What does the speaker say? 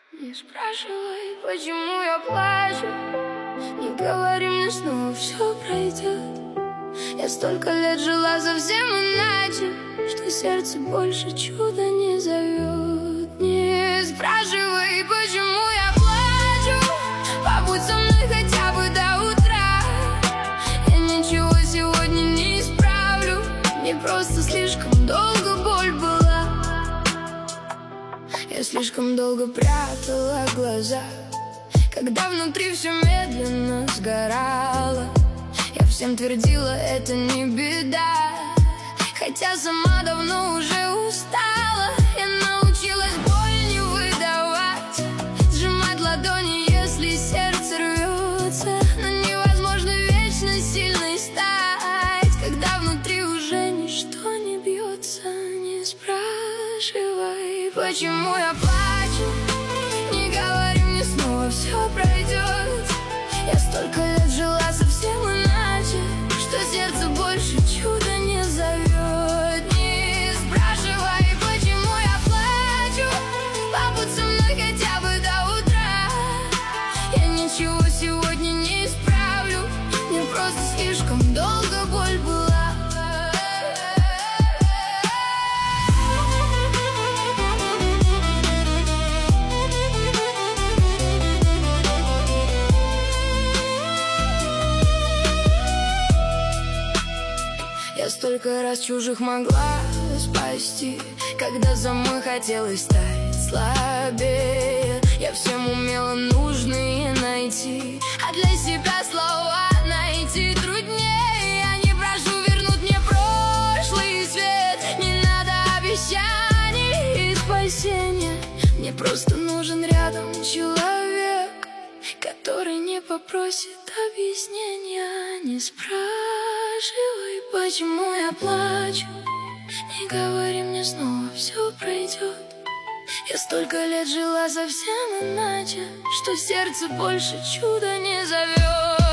Не спрашивай, почему я плачу. Не говори мне, снова все пройдет. Я столько лет жила совсем иначе, что сердце больше чуда не зовет. Не спрашивай, почему я плачу. Побудь со мной хотя бы до утра. Я ничего сегодня не исправлю. Мне просто слишком долго боль была. Я слишком долго прятала глаза, когда внутри все медленно сгорало. Я всем твердила, это не беда, хотя сама давно уже устала. Я научилась боль не выдавать, сжимать ладони, если сердце рвется. Но невозможно вечно сильной стать, когда внутри уже ничто не бьется. Не спрашивай, почему я плачу. Не говори мне, снова все пройдет. Я столько лет жила совсем иначе, что сердце больше чуда не зовет. Не спрашивай, почему я плачу. Побудь со мной хотя бы до утра. Я ничего сегодня не исправлю. Мне просто слишком долго боль была. Я столько раз чужих могла спасти, когда самой хотелось стать слабее. Я всем умела нужные найти, а для себя слова найти труднее. Я не прошу вернуть мне прошлый свет, не надо обещаний и спасения. Мне просто нужен рядом человек, который не попросит объяснения. Не спрашивай, почему я плачу. Не говори мне, снова все пройдет. Я столько лет жила совсем иначе, что сердце больше чуда не зовет.